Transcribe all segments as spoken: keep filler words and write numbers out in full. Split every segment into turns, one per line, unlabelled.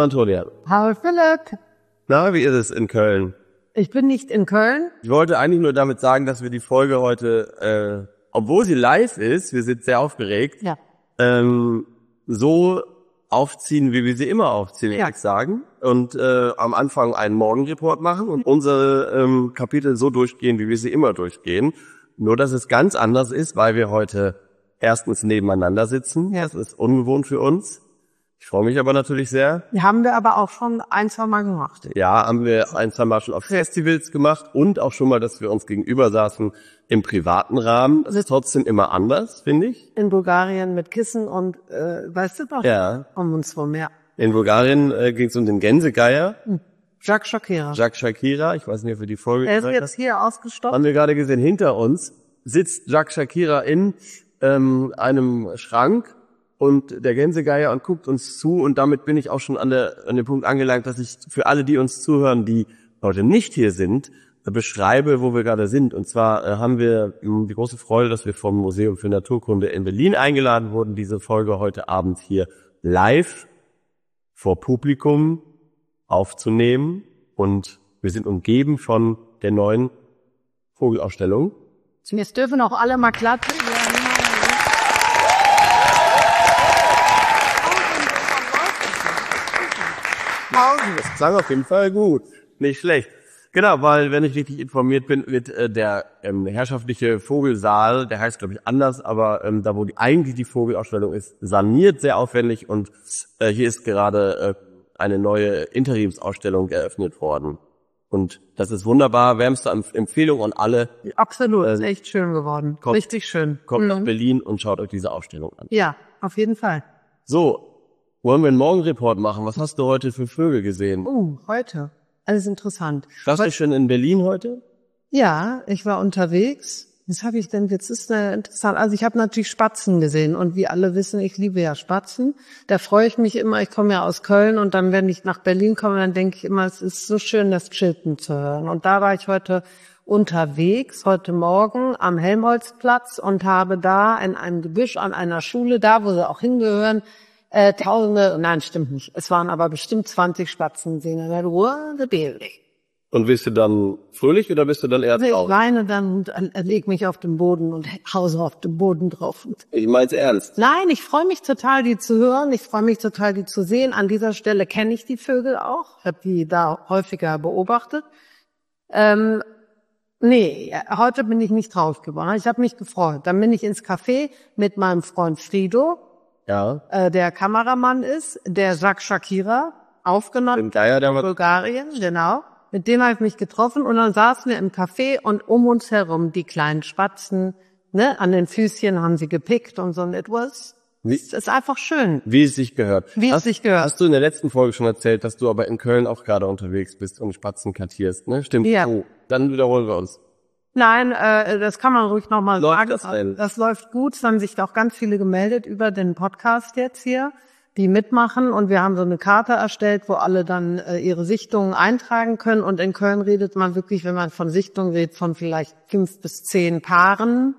Antonia.
Hallo Philipp.
Na, wie ist es in Köln?
Ich bin nicht in Köln.
Ich wollte eigentlich nur damit sagen, dass wir die Folge heute, äh, obwohl sie live ist, wir sind sehr aufgeregt,
Ja.
ähm, so aufziehen, wie wir sie immer aufziehen,
Ja.
würde ich sagen. Und äh, am Anfang einen Morgenreport machen und unsere ähm, Kapitel so durchgehen, wie wir sie immer durchgehen. Nur, dass es ganz anders ist, weil wir heute erstens nebeneinander sitzen.
Ja.
Das ist ungewohnt für uns. Ich freue mich aber natürlich sehr.
Die haben wir aber auch schon ein, zwei Mal gemacht.
Ja, haben wir ein, zwei Mal schon auf Festivals gemacht und auch schon mal, dass wir uns gegenüber saßen im privaten Rahmen. Das ist trotzdem immer anders, finde ich.
In Bulgarien mit Kissen und, äh, weißt du doch?
Ja.
Um uns rum, ja.
In Bulgarien äh, ging es um den Gänsegeier.
Jacques Shakira.
Jacques Shakira, ich weiß nicht, ob wir die Folge
Er ist
gezeigt
jetzt hier ausgestoppt.
haben wir gerade gesehen, hinter uns sitzt Jacques Shakira in ähm, einem Schrank und der Gänsegeier und guckt uns zu und damit bin ich auch schon an, der, an dem Punkt angelangt, dass ich für alle, die uns zuhören, die heute nicht hier sind, beschreibe, wo wir gerade sind. Und zwar äh, haben wir mh, die große Freude, dass wir vom Museum für Naturkunde in Berlin eingeladen wurden, diese Folge heute Abend hier live vor Publikum aufzunehmen. Und wir sind umgeben von der neuen Vogelausstellung.
Jetzt dürfen auch alle mal klatschen.
Das klang auf jeden Fall gut. Nicht schlecht. Genau, weil, wenn ich richtig informiert bin, wird äh, der ähm, herrschaftliche Vogelsaal, der heißt, glaube ich, anders, aber ähm, da, wo die, eigentlich die Vogelausstellung ist, saniert, sehr aufwendig. Und äh, hier ist gerade äh, eine neue Interimsausstellung eröffnet worden. Und das ist wunderbar, wärmste Empfehlung an alle.
Absolut,
Äh,
ist echt schön geworden.
kommt-
Richtig schön.
Kommt
Mhm.
nach Berlin und schaut euch diese Ausstellung an.
Ja, auf jeden Fall.
So, wollen wir einen Morgenreport machen? Was hast du heute für Vögel gesehen?
Uh, heute. Alles interessant.
Warst du schon in Berlin heute?
Ja, ich war unterwegs. Was habe ich denn? Jetzt ist eine interessant. Also ich habe natürlich Spatzen gesehen und wie alle wissen, ich liebe ja Spatzen. Da freue ich mich immer. Ich komme ja aus Köln und dann, wenn ich nach Berlin komme, dann denke ich immer, es ist so schön, das Chilpen zu hören. Und da war ich heute unterwegs, heute Morgen am Helmholtzplatz und habe da in einem Gebüsch an einer Schule, da wo sie auch hingehören, äh, Tausende, nein, stimmt nicht. Es waren aber bestimmt zwanzig Spatzen gesehen. Da war Ruhe, the building.
Und bist du dann fröhlich oder bist du dann eher
Also ich
traurig?
weine dann und äh, leg mich auf den Boden und hause auf den Boden drauf.
Ich mein's ernst.
Nein, ich freue mich total, die zu hören. Ich freue mich total, die zu sehen. An dieser Stelle kenne ich die Vögel auch. Habe die da häufiger beobachtet. Ähm, nee, heute bin ich nicht traurig geworden. Ich habe mich gefreut. Dann bin ich ins Café mit meinem Freund Frido,
Ja.
äh, der Kameramann ist, der Jacques Shakira aufgenommen
Dem Geier, der
in
war,
Bulgarien, genau. Mit dem habe ich mich getroffen und dann saßen wir im Café und um uns herum die kleinen Spatzen, ne, an den Füßchen haben sie gepickt und so. Und it was,
Wie-
es ist einfach schön,
wie es sich gehört.
wie es
hast,
sich gehört.
Hast du in der letzten Folge schon erzählt, dass du aber in Köln auch gerade unterwegs bist und Spatzen kartierst, ne? Stimmt.
Ja.
Oh, dann wiederholen wir uns.
Nein, äh, das kann man ruhig nochmal
Läuft
sagen.
das denn?
Das läuft gut. Es haben sich auch ganz viele gemeldet über den Podcast jetzt hier, die mitmachen. Und wir haben so eine Karte erstellt, wo alle dann äh, ihre Sichtungen eintragen können. Und in Köln redet man wirklich, wenn man von Sichtungen redet, von vielleicht fünf bis zehn Paaren.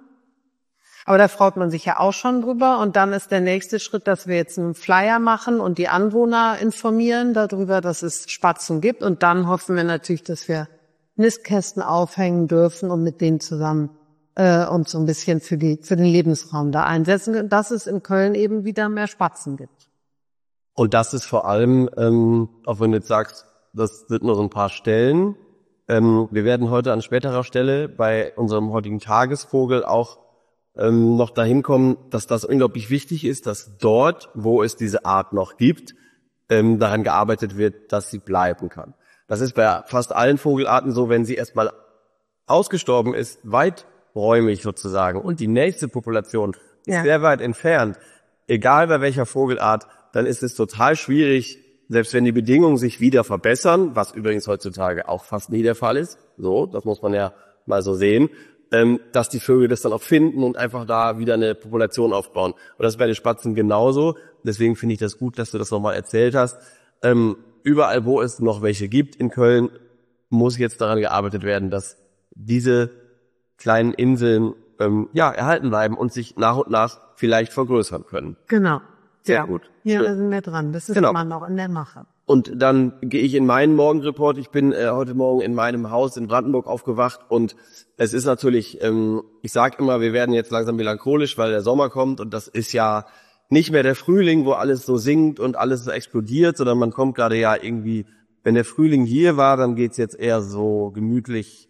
Aber da freut man sich ja auch schon drüber. Und dann ist der nächste Schritt, dass wir jetzt einen Flyer machen und die Anwohner informieren darüber, dass es Spatzen gibt. Und dann hoffen wir natürlich, dass wir Nistkästen aufhängen dürfen und mit denen zusammen äh, uns so ein bisschen für die für den Lebensraum da einsetzen, dass es in Köln eben wieder mehr Spatzen gibt.
Und das ist vor allem, ähm, auch wenn du jetzt sagst, das sind nur so ein paar Stellen. Ähm, wir werden heute an späterer Stelle bei unserem heutigen Tagesvogel auch ähm, noch dahin kommen, dass das unglaublich wichtig ist, dass dort, wo es diese Art noch gibt, ähm, daran gearbeitet wird, dass sie bleiben kann. Das ist bei fast allen Vogelarten so, wenn sie erstmal ausgestorben ist, weiträumig sozusagen, und die nächste Population ist
Ja.
sehr weit entfernt, egal bei welcher Vogelart, dann ist es total schwierig, selbst wenn die Bedingungen sich wieder verbessern, was übrigens heutzutage auch fast nie der Fall ist, so, das muss man ja mal so sehen, ähm, dass die Vögel das dann auch finden und einfach da wieder eine Population aufbauen. Und das ist bei den Spatzen genauso. Deswegen finde ich das gut, dass du das nochmal erzählt hast. Ähm, überall, wo es noch welche gibt in Köln, muss jetzt daran gearbeitet werden, dass diese kleinen Inseln ähm, ja erhalten bleiben und sich nach und nach vielleicht vergrößern können.
Genau.
Sehr
ja.
gut.
Ja,
Schön.
da sind wir dran. Das ist
Genau.
immer noch in der Mache.
Und dann gehe ich in meinen Morgenreport. Ich bin äh, heute Morgen in meinem Haus in Brandenburg aufgewacht und es ist natürlich, ähm, ich sage immer, wir werden jetzt langsam melancholisch, weil der Sommer kommt und das ist ja nicht mehr der Frühling, wo alles so singt und alles so explodiert, sondern man kommt gerade ja irgendwie, wenn der Frühling hier war, dann geht's jetzt eher so gemütlich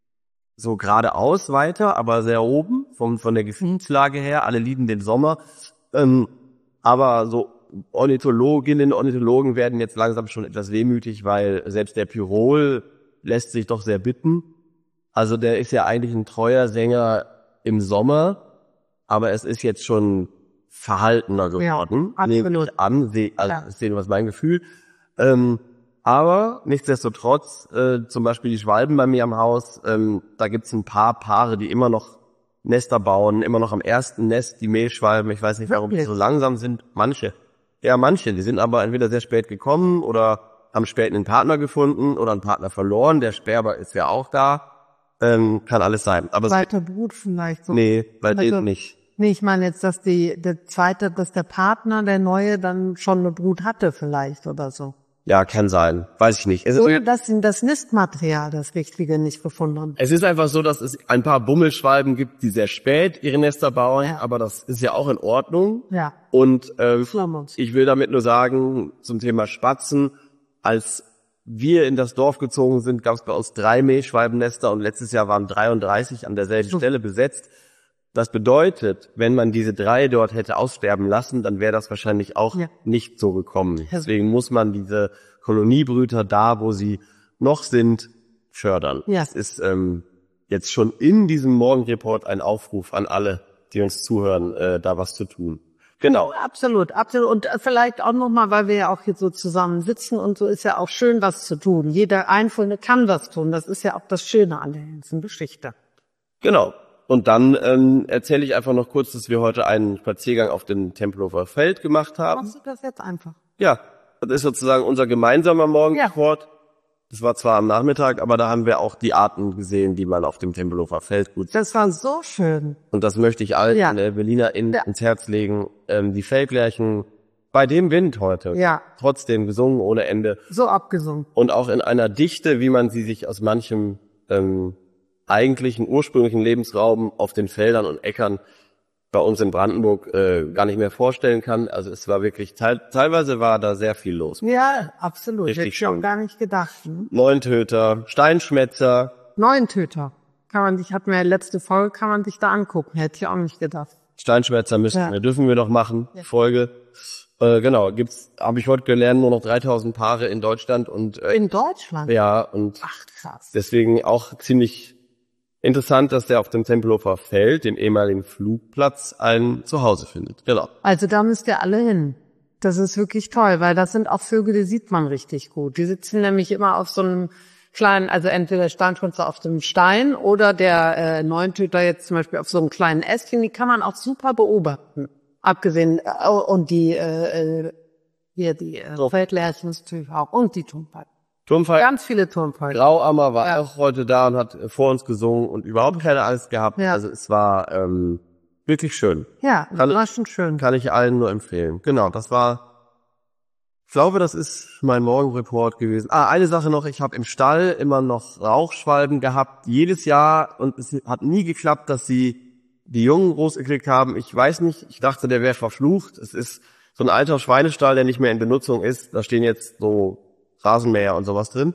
so geradeaus weiter, aber sehr oben vom, von der Gefühlslage her. Alle lieben den Sommer. Ähm, aber so Ornithologinnen, Ornithologen werden jetzt langsam schon etwas wehmütig, weil selbst der Pirol lässt sich doch sehr bitten. Also der ist ja eigentlich ein treuer Sänger im Sommer, aber es ist jetzt schon verhaltener geworden.
Ja,
nehme ich an, seh, also ja. Ist was mein Gefühl. Ähm, aber nichtsdestotrotz, äh, zum Beispiel die Schwalben bei mir am Haus, ähm, da gibt's ein paar Paare, die immer noch Nester bauen, immer noch am ersten Nest, die Mehlschwalben. Ich weiß nicht, warum die so langsam sind. Manche. Ja, manche. Die sind aber entweder sehr spät gekommen oder haben spät einen Partner gefunden oder einen Partner verloren. Der Sperber ist ja auch da. Ähm, kann alles sein. Aber
zweiter Brut vielleicht so.
Nee, bei
also,
denen nicht.
Nee, ich meine jetzt, dass die, der zweite, dass der Partner, der Neue, dann schon eine Brut hatte vielleicht oder so.
Ja, kann sein. Weiß ich nicht. Es
Oder
ist,
dass sie das Nistmaterial, das Richtige, nicht gefunden haben.
Es ist einfach so, dass es ein paar Bummelschwalben gibt, die sehr spät ihre Nester bauen,
Ja.
aber das ist ja auch in Ordnung.
Ja.
Und äh,
Flammons.
ich will damit nur sagen, zum Thema Spatzen, als wir in das Dorf gezogen sind, gab es bei uns drei Mehlschwalbennester und letztes Jahr waren dreiunddreißig an derselben
So.
Stelle besetzt. Das bedeutet, wenn man diese drei dort hätte aussterben lassen, dann wäre das wahrscheinlich auch
Ja.
nicht so gekommen. Deswegen muss man diese Koloniebrüter da, wo sie noch sind, fördern.
Ja.
Es ist ähm, jetzt schon in diesem Morgenreport ein Aufruf an alle, die uns zuhören, äh, da was zu tun. Genau.
Absolut, absolut. Und vielleicht auch nochmal, weil wir ja auch hier so zusammen sitzen und so, ist ja auch schön, was zu tun. Jeder Einzelne kann was tun. Das ist ja auch das Schöne an der ganzen Geschichte.
Genau. Und dann ähm, erzähle ich einfach noch kurz, dass wir heute einen Spaziergang auf dem Tempelhofer Feld gemacht haben.
Machst du das jetzt einfach?
Ja, das ist sozusagen unser gemeinsamer Morgensport. Ja. Das war zwar am Nachmittag, aber da haben wir auch die Arten gesehen, die man auf dem Tempelhofer Feld gut sieht.
Das war so schön.
Und das möchte ich allen
Ja.
äh, BerlinerInnen
Ja.
ins Herz legen. Ähm, die Feldlerchen bei dem Wind heute.
Ja.
Trotzdem gesungen ohne Ende.
So abgesungen.
Und auch in einer Dichte, wie man sie sich aus manchem ähm, eigentlichen ursprünglichen Lebensraum auf den Feldern und Äckern bei uns in Brandenburg äh, gar nicht mehr vorstellen kann. Also es war wirklich, teil, teilweise war da sehr viel los.
Ja, absolut.
Richtig
Hätte ich auch
schön.
gar nicht gedacht. Hm?
Neuntöter, Steinschmetzer.
Neuntöter. Kann man sich, hatten wir ja letzte Folge, kann man sich da angucken. Hätte ich auch nicht gedacht.
Steinschmetzer müssen
Ja.
wir, dürfen wir noch machen,
Ja.
Folge. Äh, genau, gibt's, habe ich heute gelernt, nur noch dreitausend Paare in Deutschland und äh,
In Deutschland?
ja, und
Ach, krass.
deswegen auch ziemlich interessant, dass der auf dem Tempelhofer Feld, dem ehemaligen Flugplatz, ein Zuhause findet. Genau.
Also da müsst ihr alle hin. Das ist wirklich toll, weil das sind auch Vögel, die sieht man richtig gut. Die sitzen nämlich immer auf so einem kleinen, also entweder der Steinschwänzer auf dem Stein oder der äh, Neuntöter jetzt zum Beispiel auf so einem kleinen Ästchen. Die kann man auch super beobachten. Abgesehen, äh, und die, äh, äh, hier die äh,
So.
Feldlerchen natürlich auch und die Turmfalken.
Turmfalken.
Ganz viele Turmfalken.
Grauammer war
Ja.
auch heute da und hat äh, vor uns gesungen und überhaupt keine Angst gehabt.
Ja.
Also es war ähm, wirklich schön.
Ja,
Kann-
war schon schön.
Kann ich allen nur empfehlen. Genau, das war, ich glaube, das ist mein Morgenreport gewesen. Ah, eine Sache noch, ich habe im Stall immer noch Rauchschwalben gehabt, jedes Jahr, und es hat nie geklappt, dass sie die Jungen großgekriegt haben. Ich weiß nicht, ich dachte, der wäre verflucht. Es ist so ein alter Schweinestall, der nicht mehr in Benutzung ist. Da stehen jetzt so Rasenmäher und sowas drin.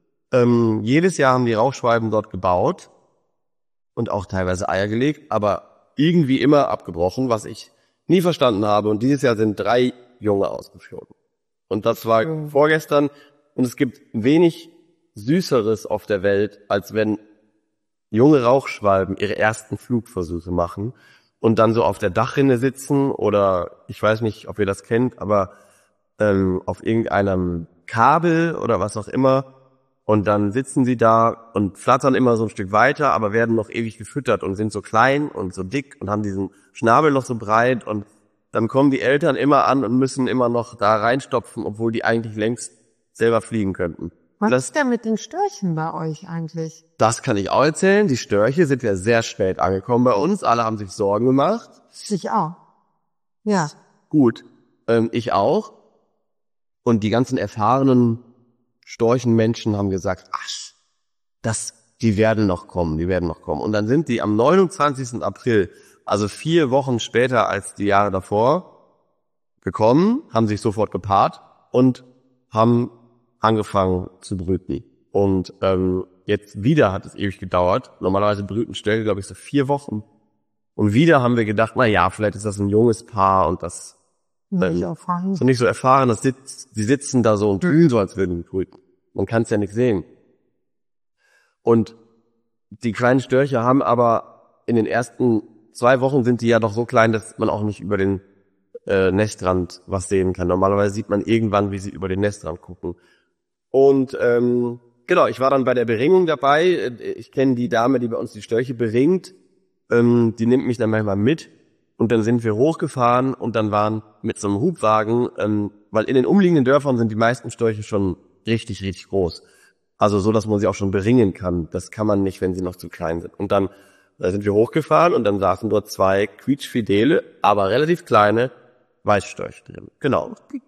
Ähm, jedes Jahr haben die Rauchschwalben dort gebaut und auch teilweise Eier gelegt, aber irgendwie immer abgebrochen, was ich nie verstanden habe. Und dieses Jahr sind drei Junge ausgeflogen. Und das war
Mhm.
vorgestern. Und es gibt wenig Süßeres auf der Welt, als wenn junge Rauchschwalben ihre ersten Flugversuche machen und dann so auf der Dachrinne sitzen oder, ich weiß nicht, ob ihr das kennt, aber ähm, auf irgendeinem Kabel oder was auch immer. Und dann sitzen sie da und flattern immer so ein Stück weiter, aber werden noch ewig gefüttert und sind so klein und so dick und haben diesen Schnabel noch so breit. Und dann kommen die Eltern immer an und müssen immer noch da reinstopfen, obwohl die eigentlich längst selber fliegen könnten.
Was
Das,
ist denn mit den Störchen bei euch eigentlich?
das kann ich auch erzählen. Die Störche sind ja sehr spät angekommen bei uns. Alle haben sich Sorgen gemacht.
Ich auch. Ja.
Gut, ähm, ich auch. Und die ganzen erfahrenen Storchenmenschen haben gesagt, ach, das, die werden noch kommen, die werden noch kommen. Und dann sind die am neunundzwanzigsten April, also vier Wochen später als die Jahre davor, gekommen, haben sich sofort gepaart und haben angefangen zu brüten. Und ähm, jetzt wieder hat es ewig gedauert. Normalerweise brüten Störche, glaube ich, so vier Wochen. Und wieder haben wir gedacht, na ja, vielleicht ist das ein junges Paar und das
Nicht erfahren.
so nicht so erfahren. Das sitzt, die sitzen da so und tun so, als würden die brüten. Man kann es ja nicht sehen. Und die kleinen Störche haben aber in den ersten zwei Wochen sind die ja doch so klein, dass man auch nicht über den äh, Nestrand was sehen kann. Normalerweise sieht man irgendwann, wie sie über den Nestrand gucken. Und ähm, genau, ich war dann bei der Beringung dabei. Ich kenne die Dame, die bei uns die Störche beringt. Ähm, die nimmt mich dann manchmal mit. Und dann sind wir hochgefahren und dann waren mit so einem Hubwagen, ähm, weil in den umliegenden Dörfern sind die meisten Störche schon richtig, richtig groß. Also so, dass man sie auch schon beringen kann. Das kann man nicht, wenn sie noch zu klein sind. Und dann da sind wir hochgefahren und dann saßen dort zwei quietschfidele, aber relativ kleine Weißstörche drin. Genau.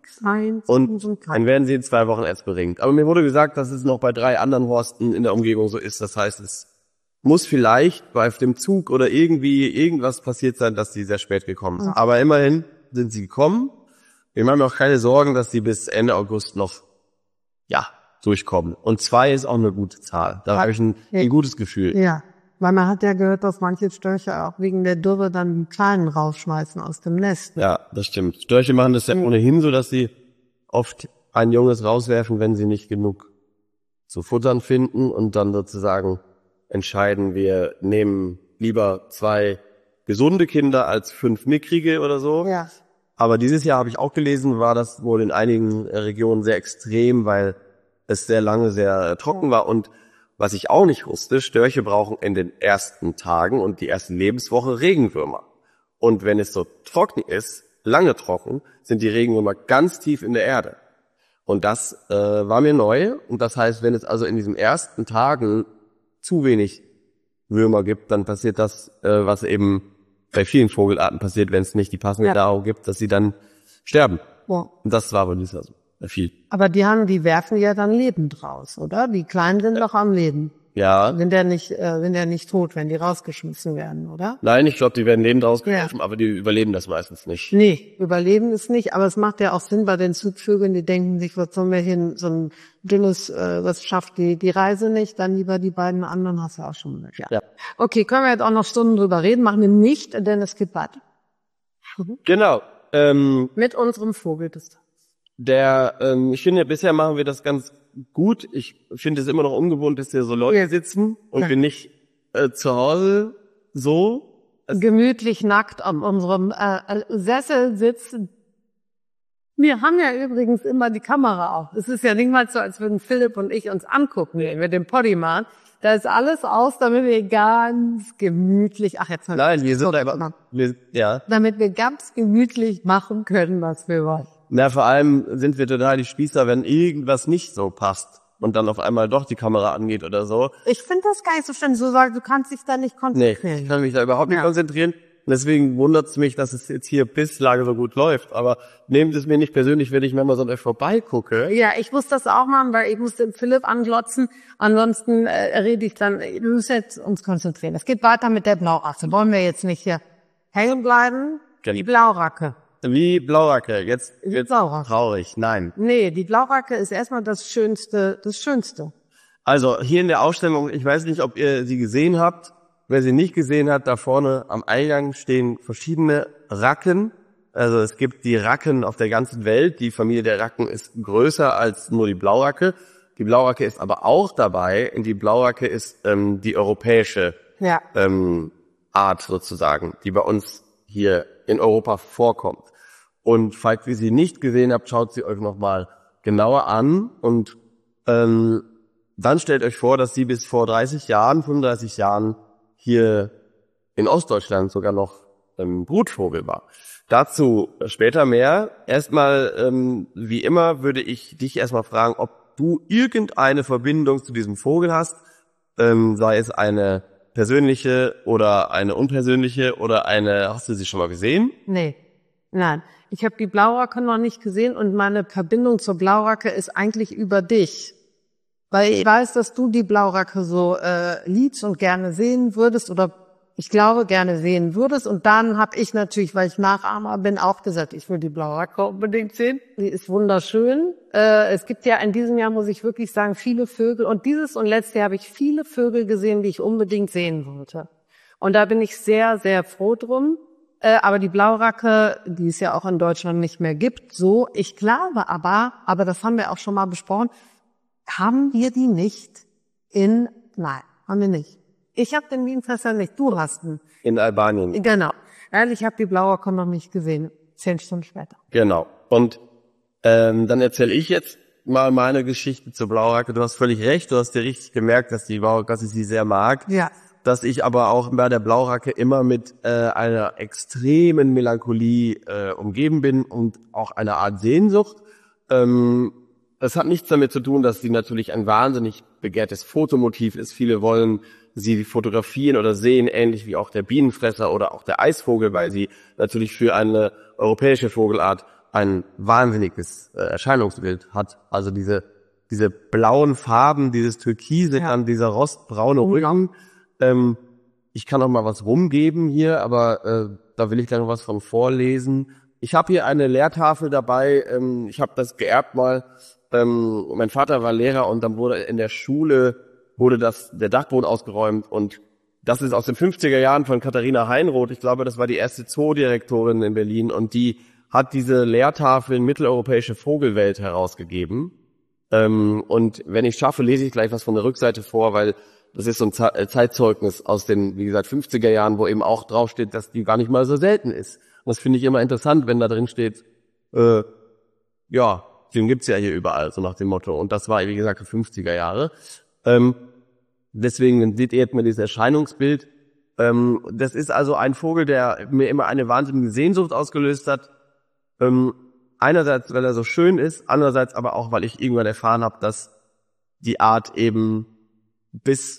Und dann werden sie in zwei Wochen erst beringt. Aber mir wurde gesagt, dass es noch bei drei anderen Horsten in der Umgebung so ist. Das heißt, es muss vielleicht bei dem Zug oder irgendwie irgendwas passiert sein, dass sie sehr spät gekommen sind. Aber immerhin sind sie gekommen. Wir machen mir auch keine Sorgen, dass sie bis Ende August noch, ja, durchkommen. Und zwei ist auch eine gute Zahl. Da habe ich ein, ein gutes Gefühl.
Ja, weil man hat ja gehört, dass manche Störche auch wegen der Dürre dann die Kleinen rausschmeißen aus dem Nest.
Ja, das stimmt. Störche machen das ja ohnehin so, dass sie oft ein Junges rauswerfen, wenn sie nicht genug zu futtern finden und dann sozusagen entscheiden, wir nehmen lieber zwei gesunde Kinder als fünf mickrige oder so.
Ja.
Aber dieses Jahr habe ich auch gelesen, war das wohl in einigen Regionen sehr extrem, weil es sehr lange sehr trocken war. Und was ich auch nicht wusste, Störche brauchen in den ersten Tagen und die ersten Lebenswoche Regenwürmer. Und wenn es so trocken ist, lange trocken, sind die Regenwürmer ganz tief in der Erde. Und das äh, war mir neu. Und das heißt, wenn es also in diesen ersten Tagen zu wenig Würmer gibt, dann passiert das, äh, was eben bei vielen Vogelarten passiert, wenn es nicht die passende
Ja.
Nahrung gibt, dass sie dann sterben.
Ja.
Und das war wohl nicht so viel.
Aber die haben, die werfen ja dann lebend raus, oder? Die Kleinen sind doch am Leben.
Ja.
Sind der nicht, äh, sind der nicht tot, wenn die rausgeschmissen werden, oder?
Nein, ich glaube, die werden lebend rausgeworfen, ja. Aber die überleben das meistens nicht.
Nee, überleben ist nicht, aber es macht ja auch Sinn bei den Zugvögeln, die denken sich, was sollen wir hin, so ein dünnes, äh, was schafft die, die Reise nicht, dann lieber die beiden anderen, hast du auch schon gesagt. Ja.
Ja.
Okay, können wir jetzt auch noch Stunden drüber reden, machen wir nicht, denn es geht weiter.
Genau. Ähm,
Mit unserem Vogel des Tages.
der, ähm, ich finde, bisher machen wir das ganz gut. Ich finde es immer noch ungewohnt, dass hier so Leute
Ja.
sitzen und
Ja.
wir nicht äh, zu Hause so.
Gemütlich nackt auf unserem äh, Sessel sitzen. Wir haben ja übrigens immer die Kamera auf. Es ist ja nicht mal so, als würden Philipp und ich uns angucken, wenn wir den Poddy machen. Da ist alles aus, damit wir ganz gemütlich, ach jetzt mal,
Nein, wir sind einfach, wir, ja.
damit wir ganz gemütlich machen können, was wir wollen.
Na, vor allem sind wir total die Spießer, wenn irgendwas nicht so passt und dann auf einmal doch die Kamera angeht oder so.
Ich finde das gar nicht so schön, so sagen, du kannst dich da nicht
Nee,
konzentrieren.
ich kann mich da überhaupt nicht
Ja.
konzentrieren. Und deswegen wundert es mich, dass es jetzt hier bislang so gut läuft. Aber nehmt es mir nicht persönlich, wenn ich manchmal so an euch vorbeigucke.
Ja, ich muss das auch machen, weil ich muss den Philipp anglotzen. Ansonsten äh, rede ich dann, wir müssen jetzt uns konzentrieren. Es geht weiter mit der Blauracke. Wollen wir jetzt nicht hier hängen bleiben? Die Blauracke.
Wie Blauracke. Jetzt wird's
Blauracke.
traurig. Nein.
Nee, die Blauracke ist erstmal das Schönste, das Schönste.
Also hier in der Ausstellung, ich weiß nicht, ob ihr sie gesehen habt. Wer sie nicht gesehen hat, da vorne am Eingang stehen verschiedene Racken. Also es gibt die Racken auf der ganzen Welt. Die Familie der Racken ist größer als nur die Blauracke. Die Blauracke ist aber auch dabei. Und die Blauracke ist ähm, die europäische
Ja.
ähm, Art sozusagen, die bei uns hier in Europa vorkommt. Und falls ihr sie nicht gesehen habt, schaut sie euch nochmal genauer an und ähm, dann stellt euch vor, dass sie bis vor dreißig Jahren, fünfunddreißig Jahren hier in Ostdeutschland sogar noch ähm, Brutvogel war. Dazu später mehr. Erstmal, ähm, wie immer, würde ich dich erstmal fragen, ob du irgendeine Verbindung zu diesem Vogel hast, ähm, sei es eine persönliche oder eine unpersönliche oder eine, hast du sie schon mal gesehen?
Nee. Nein, ich habe die Blauracke noch nicht gesehen und meine Verbindung zur Blauracke ist eigentlich über dich. Weil ich weiß, dass du die Blauracke so äh, liebst und gerne sehen würdest oder ich glaube, gerne sehen würdest. Und dann habe ich natürlich, weil ich Nachahmer bin, auch gesagt, ich will die Blauracke unbedingt sehen. Die ist wunderschön. Äh, es gibt ja in diesem Jahr, muss ich wirklich sagen, viele Vögel. Und dieses und letzte Jahr habe ich viele Vögel gesehen, die ich unbedingt sehen wollte. Und da bin ich sehr, sehr froh drum. Äh, aber die Blauracke, die es ja auch in Deutschland nicht mehr gibt, so. Ich glaube aber, aber das haben wir auch schon mal besprochen, haben wir die nicht in, nein, haben wir nicht. Ich habe den Wienfresser nicht, du hast ihn.
In Albanien.
Genau. Ehrlich, ich habe die Blauracke noch nicht gesehen. Zehn Stunden später.
Genau. Und ähm, dann erzähle ich jetzt mal meine Geschichte zur Blauracke. Du hast völlig recht, du hast dir richtig gemerkt, dass die Blauracke, dass ich sie sehr mag.
Ja.
Dass ich aber auch bei der Blauracke immer mit äh, einer extremen Melancholie äh, umgeben bin und auch einer Art Sehnsucht. Ähm, das hat nichts damit zu tun, dass sie natürlich ein wahnsinnig begehrtes Fotomotiv ist. Viele wollen sie fotografieren oder sehen, ähnlich wie auch der Bienenfresser oder auch der Eisvogel, weil sie natürlich für eine europäische Vogelart ein wahnsinniges äh, Erscheinungsbild hat. Also diese diese blauen Farben, dieses Türkise,
Ja.
dann dieser rostbraune Rücken. Ähm, ich kann auch mal was rumgeben hier, aber äh, da will ich gleich noch was von vorlesen. Ich habe hier eine Lehrtafel dabei. Ähm, ich habe das geerbt mal. Ähm, mein Vater war Lehrer und dann wurde in der Schule wurde das der Dachboden ausgeräumt und das ist aus den fünfziger Jahren von Katharina Heinroth. Ich glaube, das war die erste Zoodirektorin in Berlin und die hat diese Lehrtafeln Mitteleuropäische Vogelwelt herausgegeben. Ähm, und wenn ich schaffe, lese ich gleich was von der Rückseite vor, weil das ist so ein Zeitzeugnis aus den, wie gesagt, fünfziger Jahren, wo eben auch draufsteht, dass die gar nicht mal so selten ist. Und das finde ich immer interessant, wenn da drin steht, äh, ja, den gibt's ja hier überall, so nach dem Motto. Und das war, wie gesagt, die fünfziger Jahre. Ähm, deswegen seht ihr jetzt mal dieses Erscheinungsbild. Ähm, das ist also ein Vogel, der mir immer eine wahnsinnige Sehnsucht ausgelöst hat. Ähm, einerseits, weil er so schön ist, andererseits aber auch, weil ich irgendwann erfahren habe, dass die Art eben bis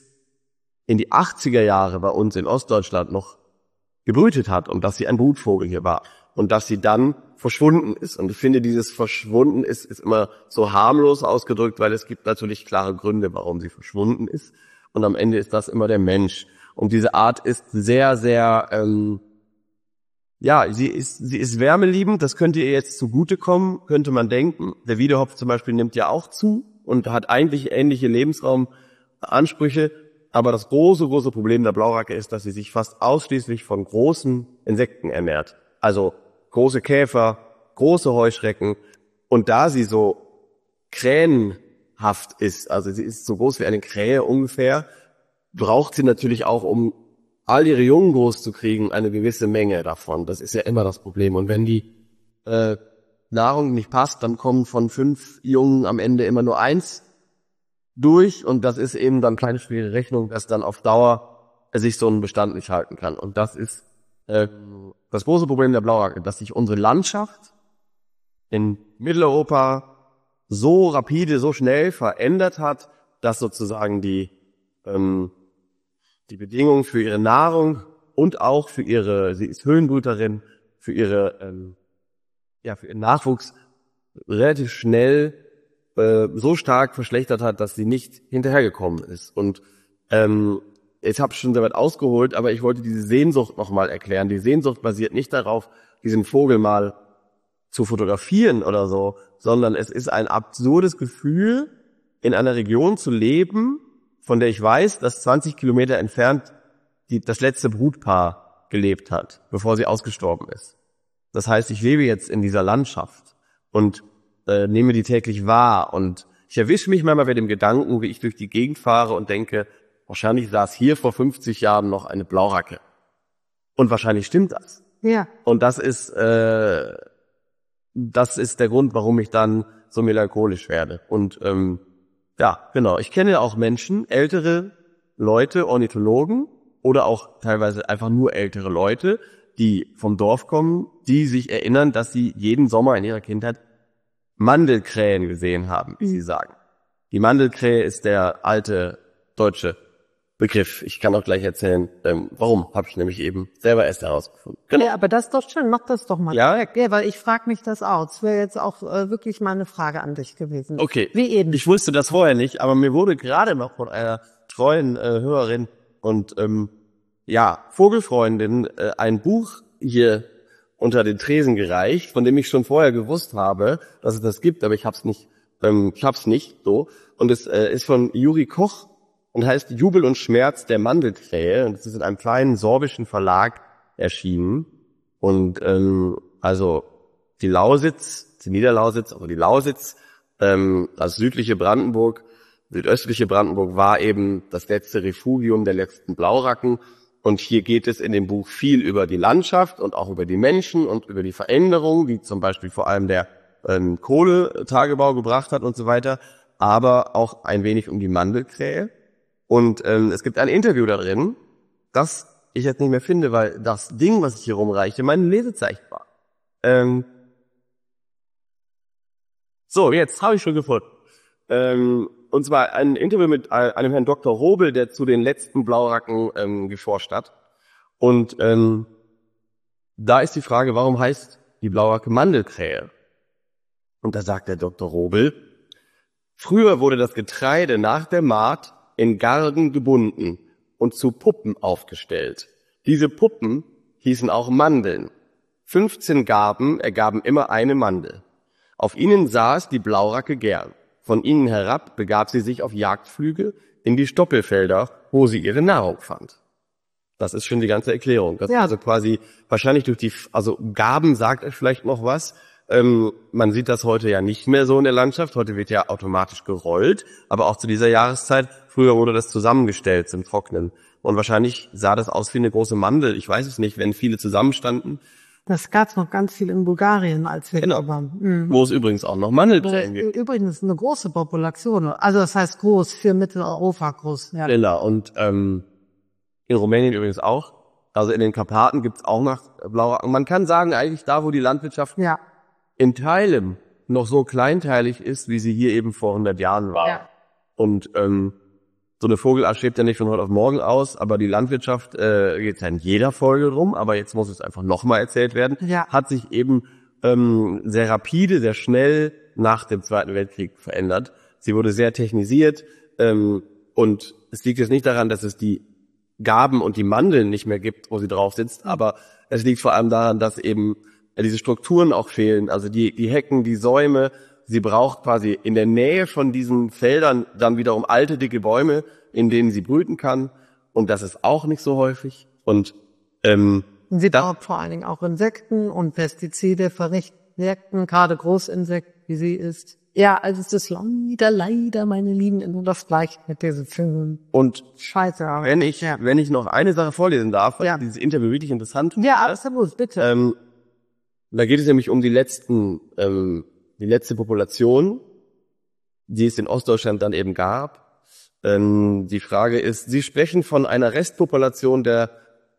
in die achtziger Jahre bei uns in Ostdeutschland noch gebrütet hat und dass sie ein Brutvogel hier war und dass sie dann verschwunden ist. Und ich finde, dieses Verschwunden ist, ist immer so harmlos ausgedrückt, weil es gibt natürlich klare Gründe, warum sie verschwunden ist. Und am Ende ist das immer der Mensch. Und diese Art ist sehr, sehr, ähm, ja, sie ist, sie ist wärmeliebend. Das könnte ihr jetzt zugutekommen, könnte man denken. Der Wiedehopf zum Beispiel nimmt ja auch zu und hat eigentlich ähnliche Lebensraumansprüche. Aber das große, große Problem der Blauracke ist, dass sie sich fast ausschließlich von großen Insekten ernährt. Also große Käfer, große Heuschrecken. Und da sie so krähenhaft ist, also sie ist so groß wie eine Krähe ungefähr, braucht sie natürlich auch, um all ihre Jungen groß zu kriegen, eine gewisse Menge davon. Das ist ja immer das Problem. Und wenn die äh, Nahrung nicht passt, dann kommen von fünf Jungen am Ende immer nur eins durch. Und das ist eben dann keine schwere Rechnung, dass dann auf Dauer sich so ein Bestand nicht halten kann. Und das ist äh, das große Problem der Blauracke, dass sich unsere Landschaft in Mitteleuropa so rapide, so schnell verändert hat, dass sozusagen die ähm, die Bedingungen für ihre Nahrung und auch für ihre, sie ist Höhenbrüterin, für ihre ähm, ja für ihren Nachwuchs relativ schnell äh, so stark verschlechtert hat, dass sie nicht hinterhergekommen ist. Und ähm, ich habe schon sehr weit ausgeholt, aber ich wollte diese Sehnsucht nochmal erklären. Die Sehnsucht basiert nicht darauf, diesen Vogel mal zu fotografieren oder so, sondern es ist ein absurdes Gefühl, in einer Region zu leben, von der ich weiß, dass zwanzig Kilometer entfernt die, das letzte Brutpaar gelebt hat, bevor sie ausgestorben ist. Das heißt, ich lebe jetzt in dieser Landschaft und äh, nehme die täglich wahr. Und ich erwische mich manchmal mit dem Gedanken, wie ich durch die Gegend fahre und denke, wahrscheinlich saß hier vor fünfzig Jahren noch eine Blauracke. Und wahrscheinlich stimmt das.
Ja.
Und das ist, äh, das ist der Grund, warum ich dann so melancholisch werde. Und ähm, ja, genau. Ich kenne auch Menschen, ältere Leute, Ornithologen oder auch teilweise einfach nur ältere Leute, die vom Dorf kommen, die sich erinnern, dass sie jeden Sommer in ihrer Kindheit Mandelkrähen gesehen haben, wie sie sagen. Die Mandelkrähe ist der alte deutsche Begriff. Ich kann auch gleich erzählen, ähm, warum, habe ich nämlich eben selber erst herausgefunden. Genau.
Ja, aber das ist doch schön, mach das doch mal.
Ja.
Ja, weil ich frage mich das auch. Das wäre jetzt auch äh, wirklich mal eine Frage an dich gewesen.
Okay.
Wie eben.
Ich wusste das vorher nicht, aber mir wurde gerade noch von einer treuen äh, Hörerin und ähm, ja, Vogelfreundin äh, ein Buch hier unter den Tresen gereicht, von dem ich schon vorher gewusst habe, dass es das gibt, aber ich hab's nicht, ähm, ich hab's nicht so. Und es äh, ist von Juri Koch und heißt Jubel und Schmerz der Mandelkrähe. Und es ist in einem kleinen sorbischen Verlag erschienen. Und ähm, also die Lausitz, die Niederlausitz, also die Lausitz, ähm, das südliche Brandenburg, südöstliche Brandenburg war eben das letzte Refugium der letzten Blauracken. Und hier geht es in dem Buch viel über die Landschaft und auch über die Menschen und über die Veränderungen, die zum Beispiel vor allem der ähm, Kohletagebau gebracht hat und so weiter, aber auch ein wenig um die Mandelkrähe. Und ähm, es gibt ein Interview da drin, das ich jetzt nicht mehr finde, weil das Ding, was ich hier rumreichte, mein Lesezeichen war. Ähm so, jetzt habe ich schon gefunden. Ähm, und zwar ein Interview mit einem Herrn Doktor Robel, der zu den letzten Blauracken ähm, geforscht hat. Und ähm, da ist die Frage, warum heißt die Blauracke Mandelkrähe? Und da sagt der Doktor Robel, früher wurde das Getreide nach der Mahd in Garden gebunden und zu Puppen aufgestellt. Diese Puppen hießen auch Mandeln. fünfzehn Garben ergaben immer eine Mandel. Auf ihnen saß die Blauracke gern. Von ihnen herab begab sie sich auf Jagdflüge in die Stoppelfelder, wo sie ihre Nahrung fand. Das ist schon die ganze Erklärung. Das
ja.
ist also quasi wahrscheinlich durch die, also Garben sagt euch vielleicht noch was. Ähm, man sieht das heute ja nicht mehr so in der Landschaft. Heute wird ja automatisch gerollt. Aber auch zu dieser Jahreszeit, früher wurde das zusammengestellt zum Trocknen. Und wahrscheinlich sah das aus wie eine große Mandel. Ich weiß es nicht, wenn viele zusammenstanden.
Das gab's noch ganz viel in Bulgarien, als wir
genau.
da waren. Mhm.
Wo es übrigens auch noch Mandelkrähen gibt.
Übrigens eine große Population. Also das heißt groß, für Mitteleuropa groß. Ja.
Genau. Und ähm, in Rumänien übrigens auch. Also in den Karpaten gibt's auch noch Blauracken. Man kann sagen, eigentlich da, wo die Landwirtschaft
ja.
in Teilen noch so kleinteilig ist, wie sie hier eben vor hundert Jahren war.
Ja.
Und ähm, so eine Vogelart schwebt ja nicht von heute auf morgen aus, aber die Landwirtschaft, äh, geht ja in jeder Folge rum, aber jetzt muss es einfach nochmal erzählt werden,
ja.
hat sich eben ähm, sehr rapide, sehr schnell nach dem Zweiten Weltkrieg verändert. Sie wurde sehr technisiert ähm, und es liegt jetzt nicht daran, dass es die Garben und die Mandeln nicht mehr gibt, wo sie drauf sitzt, mhm. aber es liegt vor allem daran, dass eben diese Strukturen auch fehlen, also die, die Hecken, die Säume. Sie braucht quasi in der Nähe von diesen Feldern dann wiederum alte, dicke Bäume, in denen sie brüten kann. Und das ist auch nicht so häufig. Und ähm,
sie braucht vor allen Dingen auch Insekten und Pestizide, vernichten Insekten, gerade Großinsekten, wie sie ist. Ja, also es ist leider, leider, meine Lieben, immer das Gleiche mit diesen Filmen.
Und
Scheiße.
Wenn ich, ja. wenn ich noch eine Sache vorlesen darf, weil
ja.
dieses Interview wirklich interessant ist.
Ja, absolut, bitte.
Ähm, da geht es nämlich um die letzten, ähm, die letzte Population, die es in Ostdeutschland dann eben gab. Ähm, die Frage ist, Sie sprechen von einer Restpopulation der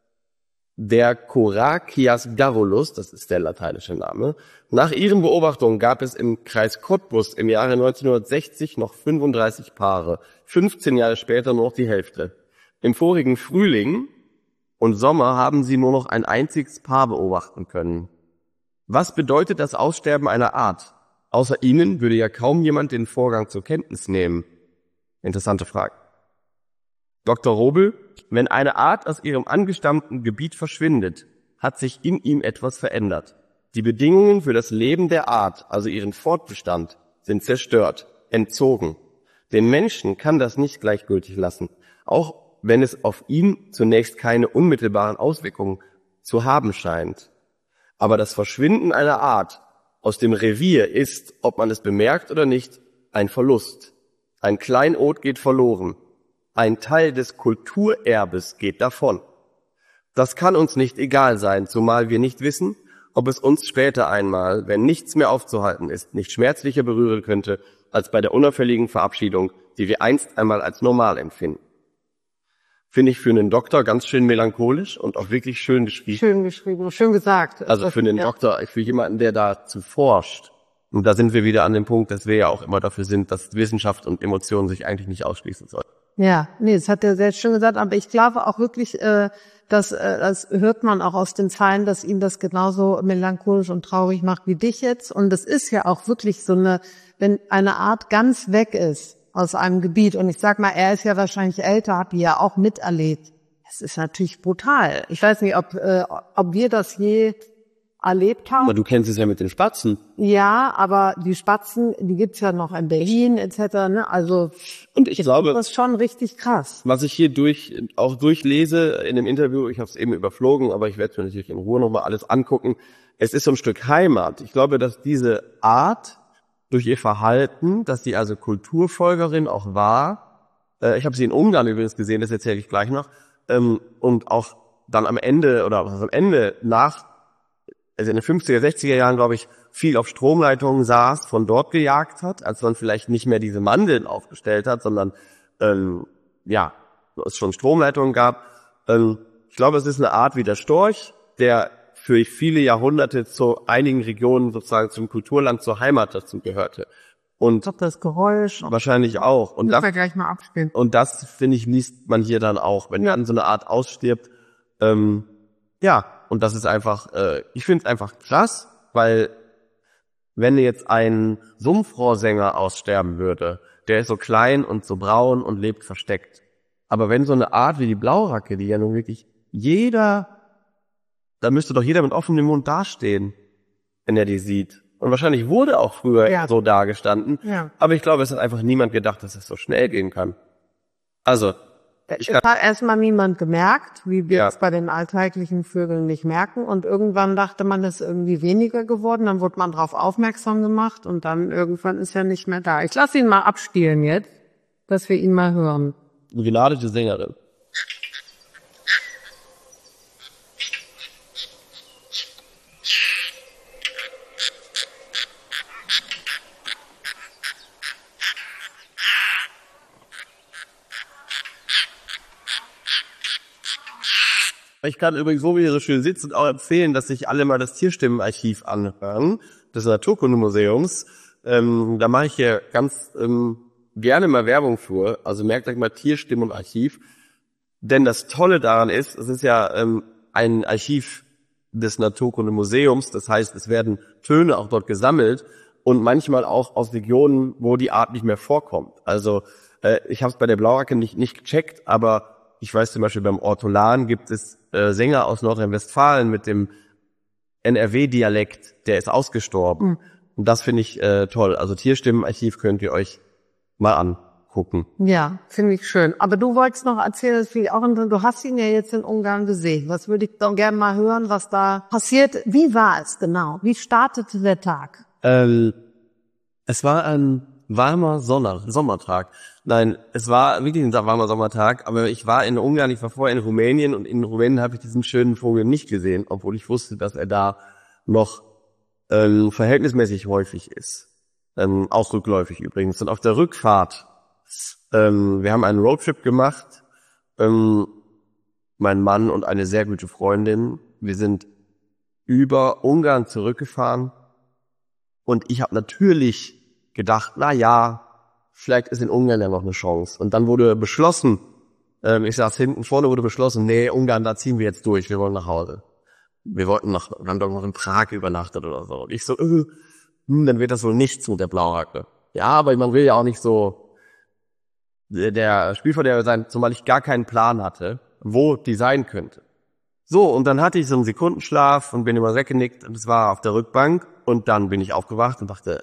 der Coracias garrulus, das ist der lateinische Name. Nach Ihren Beobachtungen gab es im Kreis Cottbus im Jahre neunzehnhundertsechzig noch fünfunddreißig Paare, fünfzehn Jahre später nur noch die Hälfte. Im vorigen Frühling und Sommer haben Sie nur noch ein einziges Paar beobachten können. Was bedeutet das Aussterben einer Art? Außer Ihnen würde ja kaum jemand den Vorgang zur Kenntnis nehmen. Interessante Frage. Doktor Robel, wenn eine Art aus ihrem angestammten Gebiet verschwindet, hat sich in ihm etwas verändert. Die Bedingungen für das Leben der Art, also ihren Fortbestand, sind zerstört, entzogen. Den Menschen kann das nicht gleichgültig lassen, auch wenn es auf ihn zunächst keine unmittelbaren Auswirkungen zu haben scheint. Aber das Verschwinden einer Art aus dem Revier ist, ob man es bemerkt oder nicht, ein Verlust. Ein Kleinod geht verloren. Ein Teil des Kulturerbes geht davon. Das kann uns nicht egal sein, zumal wir nicht wissen, ob es uns später einmal, wenn nichts mehr aufzuhalten ist, nicht schmerzlicher berühren könnte, als bei der unauffälligen Verabschiedung, die wir einst einmal als normal empfinden. Finde ich für einen Doktor ganz schön melancholisch und auch wirklich schön geschrieben.
Schön geschrieben, schön gesagt.
Also für einen ja. Doktor, für jemanden, der dazu forscht. Und da sind wir wieder an dem Punkt, dass wir ja auch immer dafür sind, dass Wissenschaft und Emotionen sich eigentlich nicht ausschließen sollten.
Ja, nee, das hat er sehr schön gesagt, aber ich glaube auch wirklich, äh, dass, äh, das hört man auch aus den Zeilen, dass ihn das genauso melancholisch und traurig macht wie dich jetzt. Und es ist ja auch wirklich so eine, wenn eine Art ganz weg ist aus einem Gebiet, und ich sag mal, er ist ja wahrscheinlich älter, hat die ja auch miterlebt. Es ist natürlich brutal. Ich weiß nicht, ob, äh, ob wir das je erlebt haben.
Aber du kennst es ja mit den Spatzen.
Ja, aber die Spatzen, die gibt's ja noch in Berlin et cetera. Ne? Also
und ich glaube,
das ist schon richtig krass.
Was ich hier durch auch durchlese in dem Interview, ich habe es eben überflogen, aber ich werde es mir natürlich in Ruhe nochmal alles angucken. Es ist so ein Stück Heimat. Ich glaube, dass diese Art durch ihr Verhalten, dass sie also Kulturfolgerin auch war. Äh, ich habe sie in Ungarn übrigens gesehen, das erzähle ich gleich noch. Ähm, und auch dann am Ende oder am Ende nach also in den fünfziger, sechziger Jahren, glaube ich, viel auf Stromleitungen saß, von dort gejagt hat, als man vielleicht nicht mehr diese Mandeln aufgestellt hat, sondern ähm, ja, es schon Stromleitungen gab. Ähm, ich glaube, es ist eine Art wie der Storch, der für viele Jahrhunderte zu einigen Regionen sozusagen zum Kulturland, zur Heimat dazu gehörte. Und
ich glaube, das Geräusch
wahrscheinlich auch. Und das,
wir gleich mal abspielen.
Und das, finde ich, liest man hier dann auch, wenn dann so eine Art ausstirbt. Ähm, ja, und das ist einfach, äh, ich finde es einfach krass, weil wenn jetzt ein Sumpfrohrsänger aussterben würde, der ist so klein und so braun und lebt versteckt. Aber wenn so eine Art wie die Blauracke, die ja nun wirklich jeder, da müsste doch jeder mit offenem Mund dastehen, wenn er die sieht. Und wahrscheinlich wurde auch früher ja. so dagestanden.
Ja.
Aber ich glaube, es hat einfach niemand gedacht, dass es so schnell gehen kann. Also,
ich es hat erstmal niemand gemerkt, wie wir
ja.
es bei den alltäglichen Vögeln nicht merken. Und irgendwann dachte man, es ist irgendwie weniger geworden. Dann wurde man darauf aufmerksam gemacht und dann irgendwann ist er nicht mehr da. Ich lasse ihn mal abspielen jetzt, dass wir ihn mal hören.
Begnadete Sängerin. Ich kann übrigens, so wie ihr so schön sitzt, und auch empfehlen, dass sich alle mal das Tierstimmenarchiv anhören, des Naturkundemuseums. Ähm, da mache ich hier ganz ähm, gerne mal Werbung für. Also merkt euch mal Tierstimmenarchiv. Denn das Tolle daran ist, es ist ja ähm, ein Archiv des Naturkundemuseums. Das heißt, es werden Töne auch dort gesammelt und manchmal auch aus Regionen, wo die Art nicht mehr vorkommt. Also äh, ich habe es bei der Blauracke nicht, nicht gecheckt, aber ich weiß zum Beispiel, beim Ortolan gibt es äh, Sänger aus Nordrhein-Westfalen mit dem N R W-Dialekt, der ist ausgestorben. Mhm. Und das finde ich äh, toll. Also Tierstimmenarchiv könnt ihr euch mal angucken.
Ja, finde ich schön. Aber du wolltest noch erzählen, das finde ich auch interessant. Du hast ihn ja jetzt in Ungarn gesehen. Was würde ich doch gerne mal hören, was da passiert? Wie war es genau? Wie startete der Tag?
Ähm, es war ein warmer Sonner, Sommertag. Nein, es war wirklich ein warmer Sommertag, aber ich war in Ungarn, ich war vorher in Rumänien und in Rumänien habe ich diesen schönen Vogel nicht gesehen, obwohl ich wusste, dass er da noch ähm, verhältnismäßig häufig ist. Ähm, auch rückläufig übrigens. Und auf der Rückfahrt, ähm, wir haben einen Roadtrip gemacht, ähm, mein Mann und eine sehr gute Freundin. Wir sind über Ungarn zurückgefahren und ich habe natürlich gedacht, na ja, vielleicht ist in Ungarn ja noch eine Chance. Und dann wurde beschlossen, ähm, ich saß hinten, vorne wurde beschlossen, nee, Ungarn, da ziehen wir jetzt durch, wir wollen nach Hause. Wir wollten noch, wir haben doch noch in Prag übernachtet oder so. Und ich so, äh, hm, dann wird das wohl nichts mit der Blauracke. Ja, aber man will ja auch nicht so, der Spielverderber sein, zumal ich gar keinen Plan hatte, wo die sein könnte. So, und dann hatte ich so einen Sekundenschlaf und bin immer weggenickt und es war auf der Rückbank und dann bin ich aufgewacht und dachte,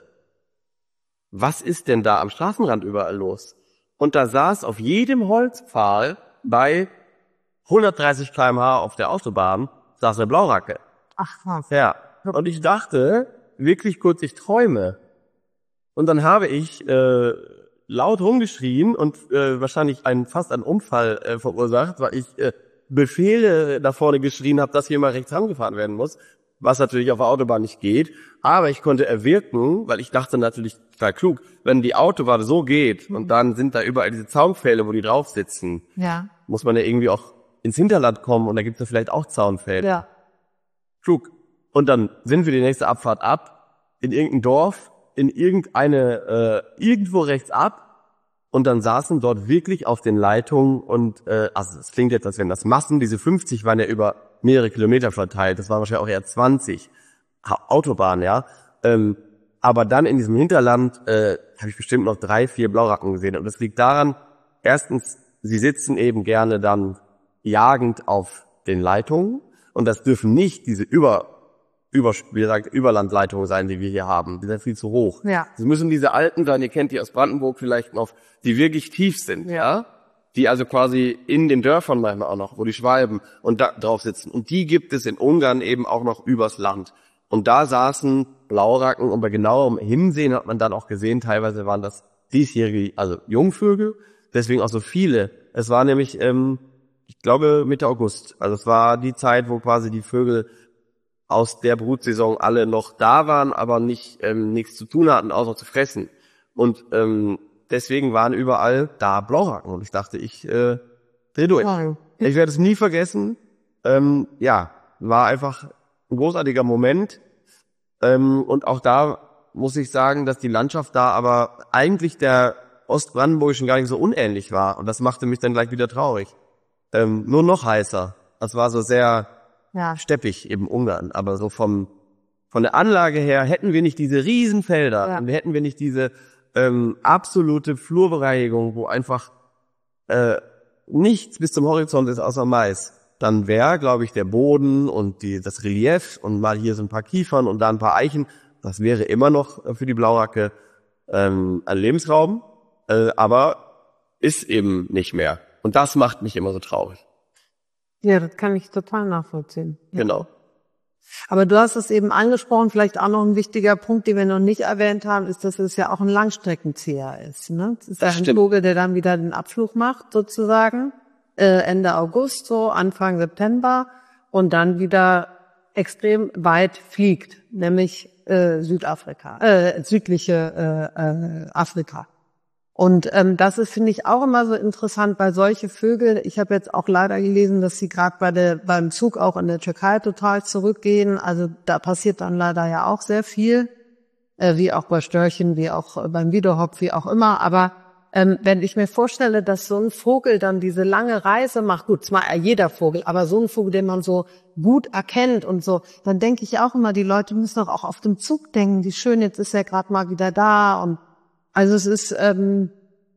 was ist denn da am Straßenrand überall los? Und da saß auf jedem Holzpfahl bei hundertdreißig Kilometer pro Stunde auf der Autobahn, saß eine Blauracke.
Ach was.
Ja, und ich dachte wirklich kurz, ich träume. Und dann habe ich äh, laut rumgeschrien und äh, wahrscheinlich einen, fast einen Unfall äh, verursacht, weil ich äh, Befehle da vorne geschrien habe, dass hier mal rechts rangefahren werden muss, was natürlich auf der Autobahn nicht geht. Aber ich konnte erwirken, weil ich dachte natürlich, total klug, wenn die Autobahn so geht und dann sind da überall diese Zaunpfähle, wo die drauf sitzen,
ja.
muss man ja irgendwie auch ins Hinterland kommen und da gibt es ja vielleicht auch Zaunpfähle.
Ja.
Klug. Und dann sind wir die nächste Abfahrt ab, in irgendein Dorf, in irgendeine, äh, irgendwo rechts ab Und dann saßen dort wirklich auf den Leitungen und, äh, also es klingt jetzt, als wären das Massen, diese fünfzig waren ja über mehrere Kilometer verteilt, das waren wahrscheinlich auch eher zwanzig Autobahnen, ja. Ähm, aber dann in diesem Hinterland äh, habe ich bestimmt noch drei, vier Blauracken gesehen. Und das liegt daran, erstens, sie sitzen eben gerne dann jagend auf den Leitungen. Und das dürfen nicht diese über über, wie gesagt, Überlandleitungen sein, die wir hier haben. Die sind viel zu hoch.
Ja.
Es müssen diese alten sein, ihr kennt die aus Brandenburg vielleicht noch, die wirklich tief sind, ja. Die also quasi in den Dörfern manchmal auch noch, wo die Schwalben und da drauf sitzen. Und die gibt es in Ungarn eben auch noch übers Land. Und da saßen Blauracken und bei genauerem Hinsehen hat man dann auch gesehen, teilweise waren das diesjährige, also Jungvögel, deswegen auch so viele. Es war nämlich, ähm, ich glaube, Mitte August. Also es war die Zeit, wo quasi die Vögel aus der Brutsaison alle noch da waren, aber nicht ähm, nichts zu tun hatten, außer zu fressen. Und ähm, deswegen waren überall da Blauracken. Und ich dachte, ich äh, dreh durch.
Ja.
Ich werde es nie vergessen. Ähm, ja, war einfach ein großartiger Moment. Ähm, und auch da muss ich sagen, dass die Landschaft da aber eigentlich der Ostbrandenburgischen gar nicht so unähnlich war. Und das machte mich dann gleich wieder traurig. Ähm, nur noch heißer. Das war so sehr
Ja.
steppig eben Ungarn, aber so vom von der Anlage her hätten wir nicht diese Riesenfelder
Ja.
und hätten wir nicht diese ähm, absolute Flurbereinigung, wo einfach äh, nichts bis zum Horizont ist außer Mais, dann wäre, glaube ich, der Boden und die das Relief und mal hier so ein paar Kiefern und da ein paar Eichen, das wäre immer noch für die Blauracke ähm, ein Lebensraum, äh, aber ist eben nicht mehr. Und das macht mich immer so traurig.
Ja, das kann ich total nachvollziehen. Ja.
Genau.
Aber du hast es eben angesprochen, vielleicht auch noch ein wichtiger Punkt, den wir noch nicht erwähnt haben, ist, dass es ja auch ein Langstreckenzieher ist. Ne? Es ist
Das
ja ein
stimmt.
Vogel, der dann wieder den Abflug macht, sozusagen, äh, Ende August, so Anfang September, und dann wieder extrem weit fliegt, nämlich äh, Südafrika, äh, südliche äh, äh, Afrika. Und ähm, das ist, finde ich, auch immer so interessant bei solche Vögel. Ich habe jetzt auch leider gelesen, dass sie gerade bei der beim Zug auch in der Türkei total zurückgehen. Also da passiert dann leider ja auch sehr viel, äh, wie auch bei Störchen, wie auch äh, beim Wiedehopf, wie auch immer. Aber ähm, wenn ich mir vorstelle, dass so ein Vogel dann diese lange Reise macht, gut, zwar jeder Vogel, aber so ein Vogel, den man so gut erkennt und so, dann denke ich auch immer, die Leute müssen doch auch auf dem Zug denken, wie schön, jetzt ist er gerade mal wieder da. Und also es ist, ähm,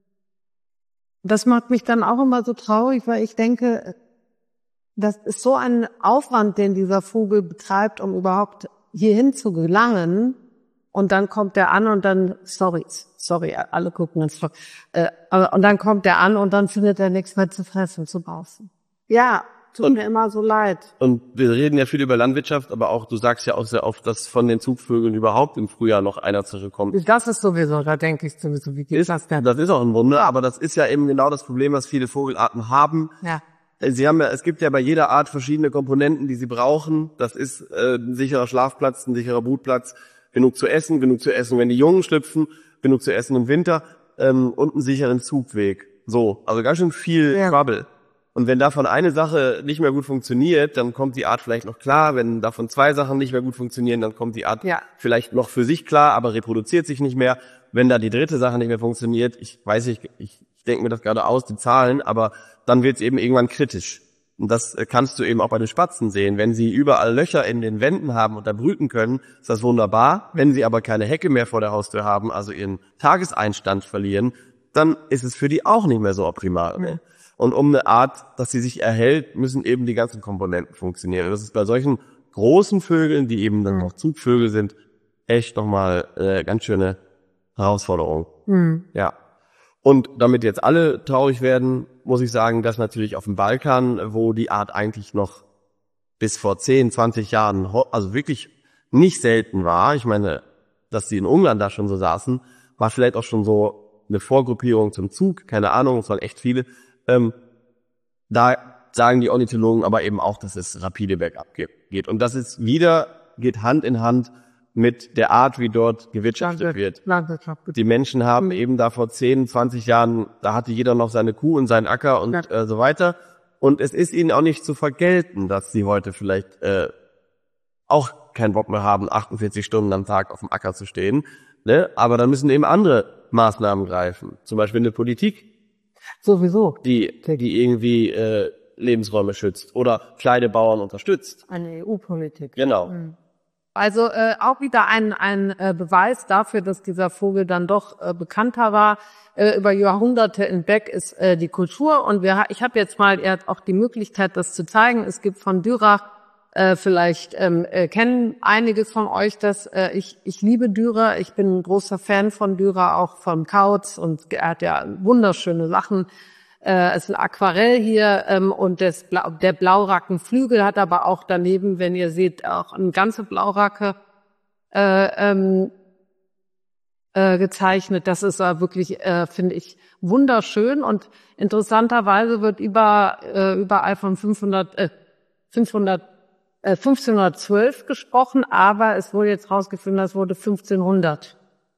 das macht mich dann auch immer so traurig, weil ich denke, das ist so ein Aufwand, den dieser Vogel betreibt, um überhaupt hierhin zu gelangen. Und dann kommt der an und dann, sorry, sorry, alle gucken jetzt, äh, aber, und dann kommt der an und dann findet er nichts mehr zu fressen, zu bausen. Ja, tut
Und-
mir immer so leid.
Und wir reden ja viel über Landwirtschaft, aber auch, du sagst ja auch sehr oft, dass von den Zugvögeln überhaupt im Frühjahr noch einer zurückkommt.
Das ist sowieso, da denke ich sowieso, wie geht
Ist,
das denn?
das ist auch ein Wunder, aber das ist ja eben genau das Problem, was viele Vogelarten haben.
Ja.
Sie haben ja, es gibt ja bei jeder Art verschiedene Komponenten, die sie brauchen. Das ist äh, ein sicherer Schlafplatz, ein sicherer Brutplatz, genug zu essen, genug zu essen, wenn die Jungen schlüpfen, genug zu essen im Winter ähm, und einen sicheren Zugweg. So, also ganz schön viel
Ja.
Trouble. Und wenn davon eine Sache nicht mehr gut funktioniert, dann kommt die Art vielleicht noch klar. Wenn davon zwei Sachen nicht mehr gut funktionieren, dann kommt die Art
Ja.
vielleicht noch für sich klar, aber reproduziert sich nicht mehr. Wenn da die dritte Sache nicht mehr funktioniert, ich weiß nicht, ich denke mir das gerade aus, die Zahlen, aber dann wird es eben irgendwann kritisch. Und das äh, kannst du eben auch bei den Spatzen sehen. Wenn sie überall Löcher in den Wänden haben und da brüten können, ist das wunderbar. Wenn sie aber keine Hecke mehr vor der Haustür haben, also ihren Tageseinstand verlieren, dann ist es für die auch nicht mehr so optimal.
Nee.
Und um eine Art, dass sie sich erhält, müssen eben die ganzen Komponenten funktionieren. Und das ist bei solchen großen Vögeln, die eben dann noch Zugvögel sind, echt nochmal eine ganz schöne Herausforderung.
Hm.
Ja. Und damit jetzt alle traurig werden, muss ich sagen, dass natürlich auf dem Balkan, wo die Art eigentlich noch bis vor zehn, zwanzig Jahren, ho- also wirklich nicht selten war, ich meine, dass die in Ungarn da schon so saßen, war vielleicht auch schon so eine Vorgruppierung zum Zug, keine Ahnung, es waren echt viele. Ähm, da sagen die Ornithologen aber eben auch, dass es rapide bergab ge- geht. Und das ist wieder, geht Hand in Hand mit der Art, wie dort gewirtschaftet wird.
Landwirtschaft.
Die Menschen haben eben da vor zehn, zwanzig Jahren, da hatte jeder noch seine Kuh und seinen Acker und
Ja.
äh, so weiter. Und es ist ihnen auch nicht zu vergelten, dass sie heute vielleicht äh, auch keinen Bock mehr haben, achtundvierzig Stunden am Tag auf dem Acker zu stehen. Ne? Aber dann müssen eben andere Maßnahmen greifen. Zum Beispiel eine Politik,
Sowieso.
die, die irgendwie äh, Lebensräume schützt oder kleine Bauern unterstützt.
Eine E U-Politik.
Genau.
Also äh, auch wieder ein, ein äh, Beweis dafür, dass dieser Vogel dann doch äh, bekannter war. Äh, über Jahrhunderte hinweg ist äh, die Kultur. Und wir, ich habe jetzt mal er hat auch die Möglichkeit, das zu zeigen. Es gibt von Dürer, äh, vielleicht ähm, äh, kennen einige von euch das. Äh, ich, ich liebe Dürer. Ich bin ein großer Fan von Dürer, auch von Kautz. Und er hat ja wunderschöne Sachen. Äh, es ist ein Aquarell hier ähm, und das Blau, der Blaurackenflügel hat aber auch daneben, wenn ihr seht, auch eine ganze Blauracke äh, ähm, äh, gezeichnet. Das ist äh, wirklich, äh, finde ich, wunderschön und interessanterweise wird über äh, überall von fünfhundert, äh, fünfhundert, äh, fünfzehnhundertzwölf gesprochen, aber es wurde jetzt rausgefunden, das wurde fünfzehnhundert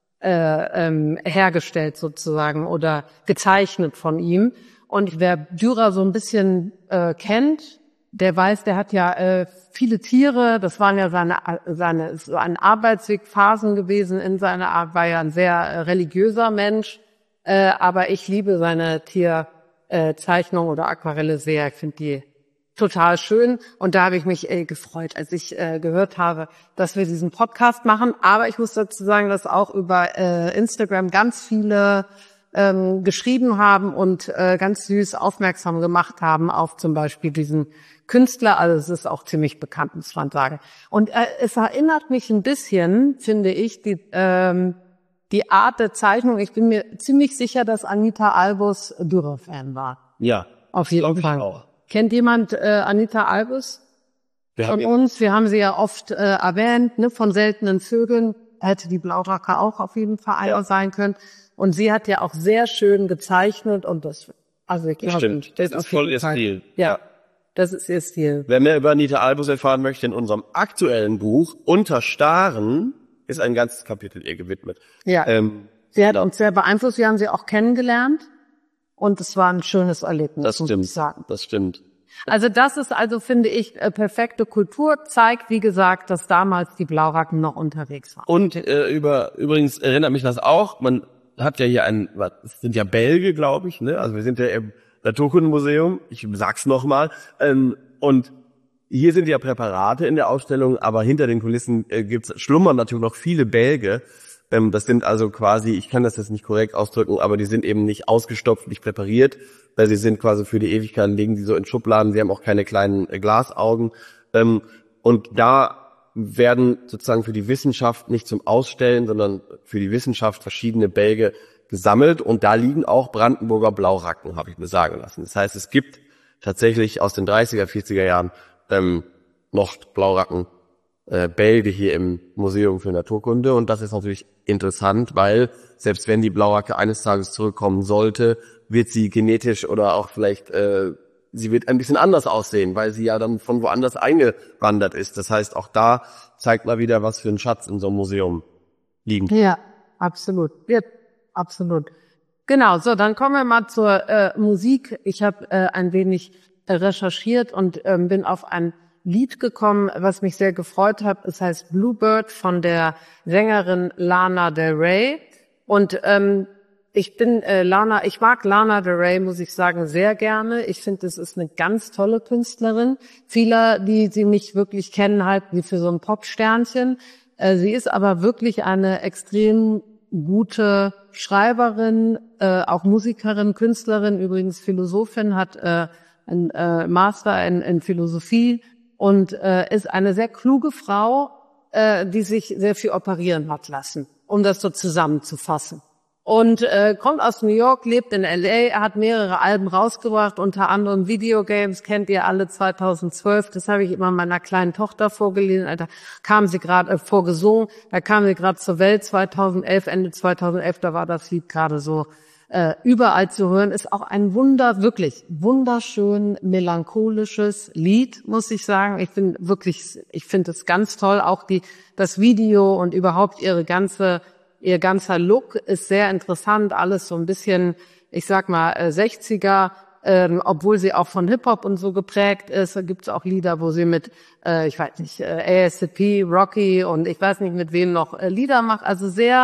Äh, ähm, hergestellt sozusagen oder gezeichnet von ihm. Und wer Dürer so ein bisschen äh, kennt, der weiß, der hat ja äh, viele Tiere. Das waren ja seine seine so ein Arbeitsweg, Phasen gewesen in seiner Art. War ja ein sehr äh, religiöser Mensch. Äh, aber ich liebe seine Tierzeichnung äh, oder Aquarelle sehr. Ich finde die total schön. Und da habe ich mich äh, gefreut, als ich äh, gehört habe, dass wir diesen Podcast machen. Aber ich muss dazu sagen, dass auch über äh, Instagram ganz viele ähm, geschrieben haben und äh, ganz süß aufmerksam gemacht haben auf zum Beispiel diesen Künstler. Also es ist auch ziemlich bekannt, muss man sagen. Und äh, es erinnert mich ein bisschen, finde ich, die ähm, die Art der Zeichnung. Ich bin mir ziemlich sicher, dass Anita Albus Dürer-Fan war.
Ja,
auf jeden
glaub
Fall.
Ich auch.
Kennt jemand äh, Anita Albus
Wir
von
haben
uns? Wir haben sie ja oft äh, erwähnt, ne, von seltenen Vögeln. Hätte die Blauracke auch auf jeden Fall einer
Ja.
sein können. Und sie hat ja auch sehr schön gezeichnet und das, also ich
Das
glaube,
stimmt. Das ist
auf
voll
jeden
ihr
Fall-
Stil.
Ja,
Ja.
das ist ihr Stil.
Wer mehr über Anita Albus erfahren möchte, in unserem aktuellen Buch Unter Staren ist ein ganzes Kapitel ihr gewidmet.
Ja,
Ähm,
sie hat uns sehr beeinflusst. Wir haben sie auch kennengelernt und es war ein schönes Erlebnis,
das
muss
stimmt.
ich sagen.
Das stimmt.
Also das ist also, finde ich, äh, perfekte Kultur, zeigt, wie gesagt, dass damals die Blauracken noch unterwegs waren.
Und äh, über übrigens erinnert mich das auch, man hat ja hier ein, was, das sind ja Bälge, glaube ich, ne? Also wir sind ja im Naturkundenmuseum, ich sag's nochmal, ähm, und hier sind ja Präparate in der Ausstellung, aber hinter den Kulissen äh, gibt's schlummern natürlich noch viele Bälge. Ähm, das sind also quasi, ich kann das jetzt nicht korrekt ausdrücken, aber die sind eben nicht ausgestopft, nicht präpariert, weil sie sind quasi für die Ewigkeit, liegen die so in Schubladen, sie haben auch keine kleinen äh, Glasaugen. Ähm, und da werden sozusagen für die Wissenschaft nicht zum Ausstellen, sondern für die Wissenschaft verschiedene Bälge gesammelt. Und da liegen auch Brandenburger Blauracken, habe ich mir sagen lassen. Das heißt, es gibt tatsächlich aus den dreißiger, vierziger Jahren ähm, noch Blauracken, äh, Bälge hier im Museum für Naturkunde. Und das ist natürlich interessant, weil selbst wenn die Blauracke eines Tages zurückkommen sollte, wird sie genetisch oder auch vielleicht, äh, sie wird ein bisschen anders aussehen, weil sie ja dann von woanders eingewandert ist. Das heißt, auch da zeigt mal wieder, was für ein Schatz in so einem Museum liegt.
Ja, absolut. Ja, absolut. Genau, so, dann kommen wir mal zur äh, Musik. Ich habe äh, ein wenig äh, recherchiert und ähm, bin auf ein Lied gekommen, was mich sehr gefreut hat. Es heißt Bluebird von der Sängerin Lana Del Rey. Und ähm, ich bin äh, Lana, ich mag Lana Del Rey, muss ich sagen, sehr gerne. Ich finde, es ist eine ganz tolle Künstlerin. Viele, die sie nicht wirklich kennen, halten sie für so ein Popsternchen. Äh, sie ist aber wirklich eine extrem gute Schreiberin, äh, auch Musikerin, Künstlerin, übrigens Philosophin, hat äh, ein äh, Master in, in Philosophie und äh, ist eine sehr kluge Frau, äh, die sich sehr viel operieren hat lassen, um das so zusammenzufassen. Und äh, kommt aus New York, lebt in L A, er hat mehrere Alben rausgebracht, unter anderem Videogames, kennt ihr alle, zweitausendzwölf, das habe ich immer meiner kleinen Tochter vorgelesen, da kam sie gerade, äh, vorgesungen, da kam sie gerade zur Welt, zweitausendelf, Ende zweitausendelf, da war das Lied gerade so äh, überall zu hören, ist auch ein wunder, wirklich wunderschön melancholisches Lied, muss ich sagen. Ich bin wirklich, ich finde es ganz toll, auch die das Video und überhaupt ihre ganze Ihr ganzer Look ist sehr interessant, alles so ein bisschen, ich sag mal, äh, sechziger, ähm, obwohl sie auch von Hip-Hop und so geprägt ist. Da gibt's auch Lieder, wo sie mit, äh, ich weiß nicht, äh, A S A P, Rocky und ich weiß nicht mit wem noch äh, Lieder macht. Also sehr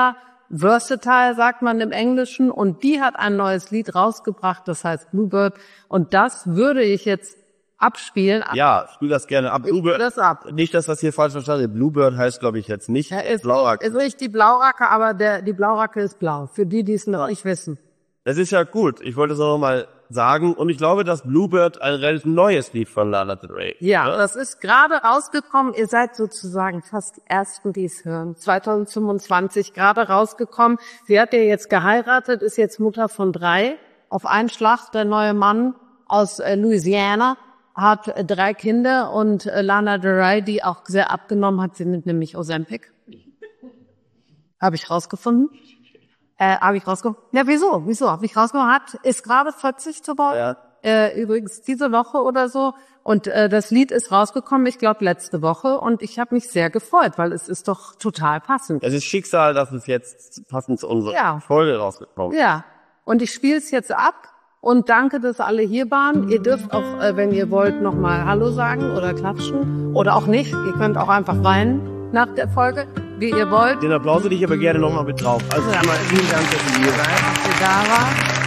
versatile, sagt man im Englischen, und die hat ein neues Lied rausgebracht, das heißt Bluebird, und das würde ich jetzt abspielen.
Ja, spiel das gerne ab.
Bluebird, das ab.
Nicht, dass das hier falsch verstanden ist. Bluebird heißt, glaube ich, jetzt nicht
ja, ist,
Blauracke.
Ist nicht die Blauracke, aber der, die Blauracke ist blau, für die, die es noch nicht wissen.
Das ist ja gut. Ich wollte es noch mal sagen. Und ich glaube, dass Bluebird ein relativ neues Lied von Lana Del Rey.
Ja, ja, das ist gerade rausgekommen. Ihr seid sozusagen fast die Ersten, die es hören. zwanzig fünfundzwanzig gerade rausgekommen. Sie hat ja jetzt geheiratet, ist jetzt Mutter von drei. Auf einen Schlag, der neue Mann aus äh, Louisiana hat äh, drei Kinder, und äh, Lana Del Rey, die auch sehr abgenommen hat, sie nimmt nämlich Ozempic. Habe ich rausgefunden. Äh, habe ich rausgefunden. Ja, wieso? Wieso? Habe ich rausgefunden. Hat, ist gerade vierzig geworden. Ja. Äh, übrigens diese Woche oder so. Und äh, das Lied ist rausgekommen, ich glaube, letzte Woche. Und ich habe mich sehr gefreut, weil es ist doch total passend.
Es ist Schicksal, dass es jetzt passend zu unserer
ja.
Folge rausgekommen ist.
Ja. Und ich spiele es jetzt ab. Und danke, dass alle hier waren. Ihr dürft auch, äh, wenn ihr wollt, nochmal Hallo sagen oder klatschen. Oder auch nicht. Ihr könnt auch einfach weinen nach der Folge, wie ihr wollt.
Den Applaus hätte ich aber gerne nochmal mit drauf. Also
ja.
einmal vielen Dank, dass ihr hier seid.
Dass ihr da wart.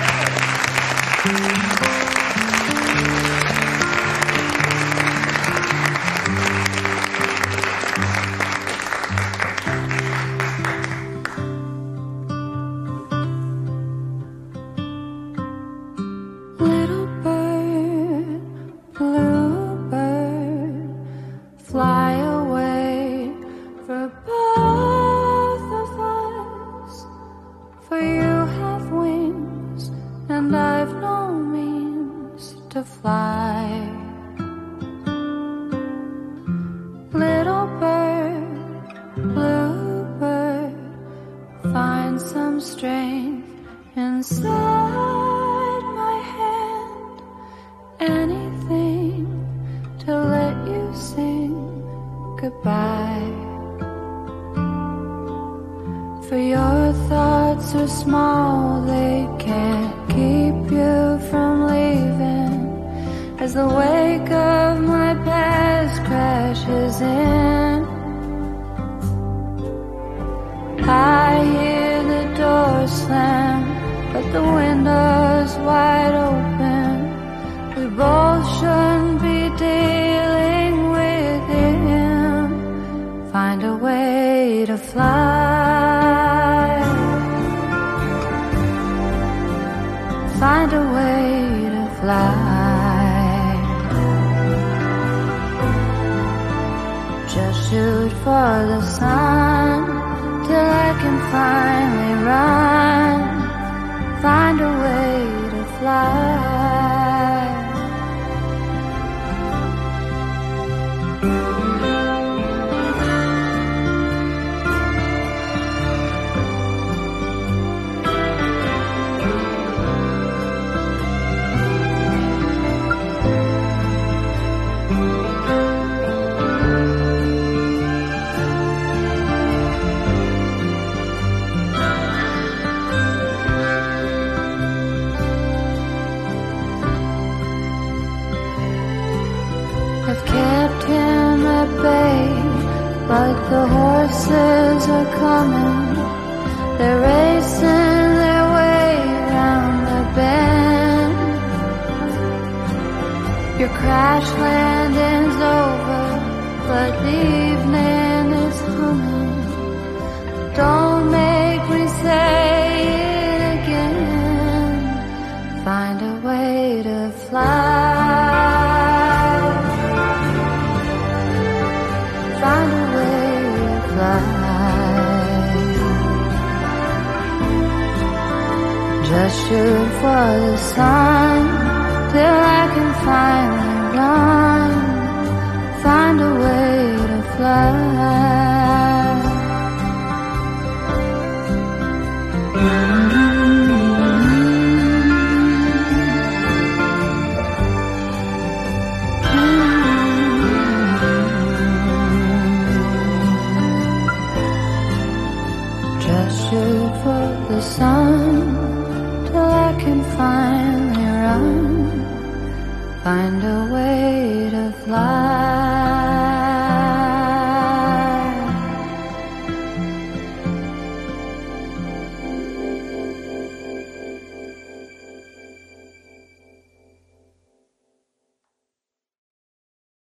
Just shoot for the sun till I can finally run, find a way to fly. Just shoot for the sun till I can finally run, find a way to fly.